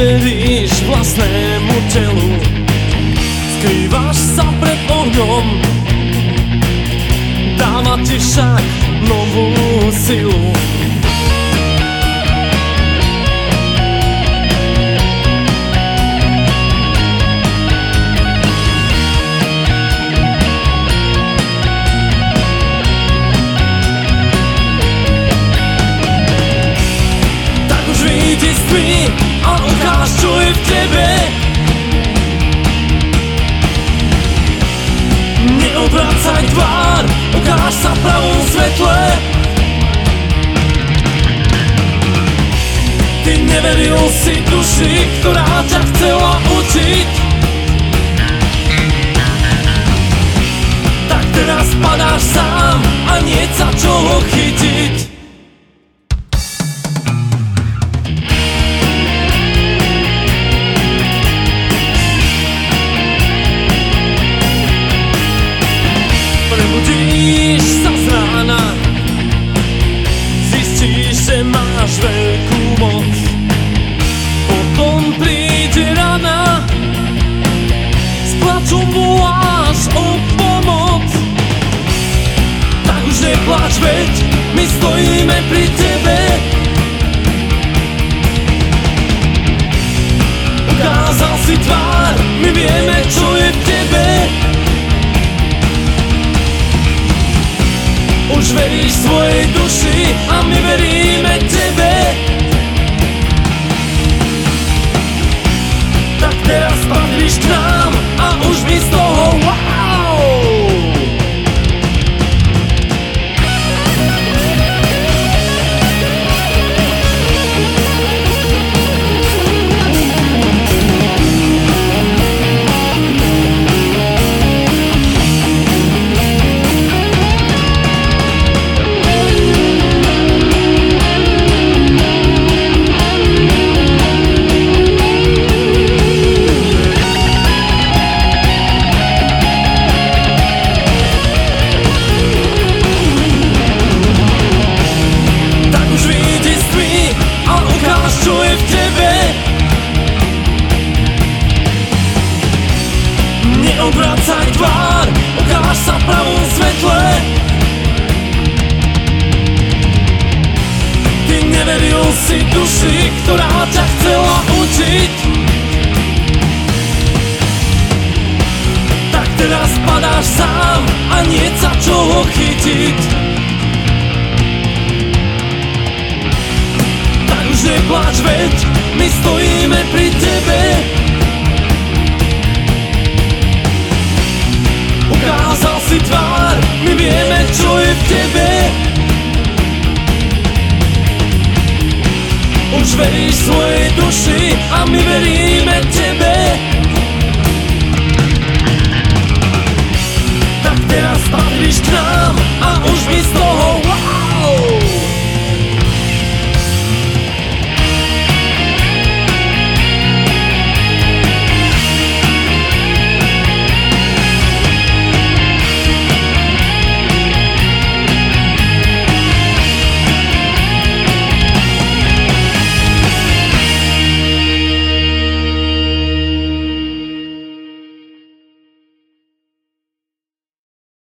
neveríš vlastnému telu, skrývaš sa pred ohňom, dáva ti však novú silu. A ukáž, čo je v tebe. Neobracaj tvár, ukáž sa v pravom svetle. Ty neveril si duši, ktorá ťa chcela učiť. Tak teraz padáš sám a nie sa čoho chytiť. Prebudíš sa z rána, zistíš, že máš veľkú moc. Potom príde rana, s plačom voláš o pomoc. Tak už nepláč, veď my stojíme pri tebe. Ukázal si tvár, my vieme, čo je v tebe. Už veríš svojej duši a my veríme tebe. Tak teraz patríš k nám a už my z toho wow! Čo je v tebe? Neobracaj tvár, ukáž sa v pravom svetle. Ty neveril si duši, ktorá ťa chcela učiť. Tak teraz padáš sám a nie sa čoho chytiť. Nepláč, veď my stojíme pri tebe. Ukázal si tvár, my vieme, čo je v tebe. Už veríš svojej duši a my veríme tebe.